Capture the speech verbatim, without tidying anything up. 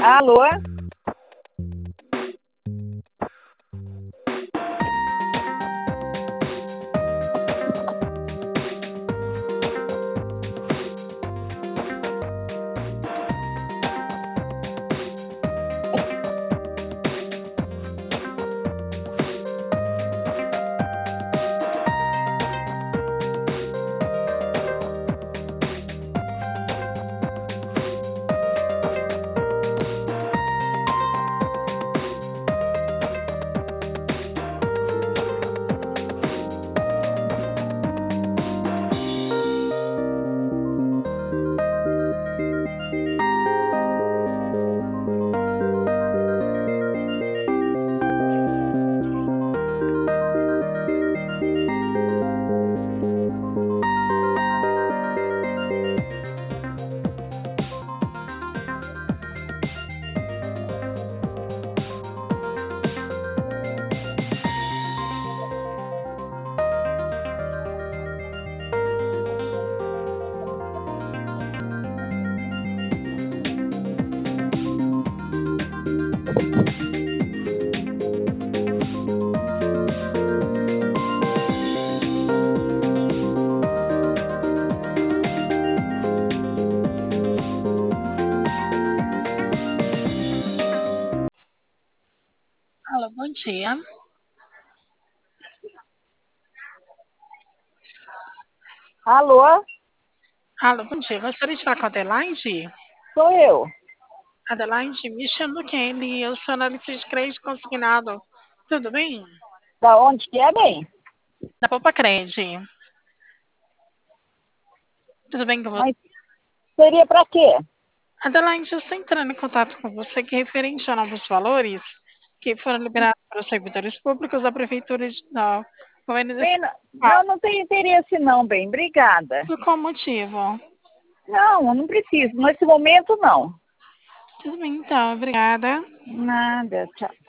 Alô? Alô, bom dia. Alô? Alô, bom dia. Gostaria de falar com a Adelaide? Sou eu. Adelaide, me chamo Kelly, eu sou analista de crédito consignado. Tudo bem? Da onde que é, bem? Da Poupa Cred. Tudo bem com você? Mas seria para quê? Adelaide, eu estou entrando em contato com você que é referente a novos valores que foram liberados para os servidores públicos da Prefeitura de da Governo do Bem, não, não não tenho interesse não, bem. Obrigada. Por qual motivo? Não, eu não preciso. Nesse momento, não. Tudo bem, então. Obrigada. Nada, tchau.